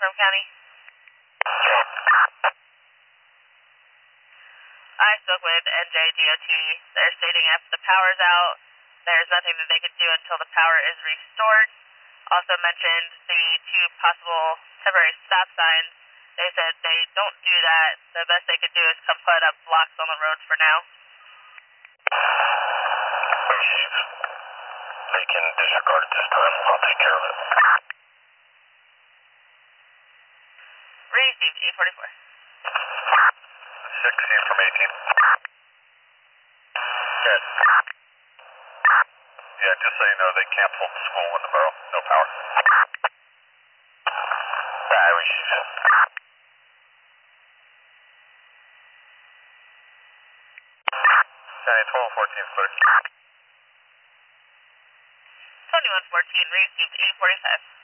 from County. I spoke with NJDOT. They're stating if the power's out, there's nothing that they can do until the power is restored. Also mentioned the two possible temporary stop signs. They said they don't do that. The best they could do is come put up blocks on the roads for now. They can disregard it this time. I'll take care of it. Received 844. 16 from 18. Good. Yeah, just so you know, they canceled the school in the borough. No power. I received it. County 1214 is clear. 2114, received 845.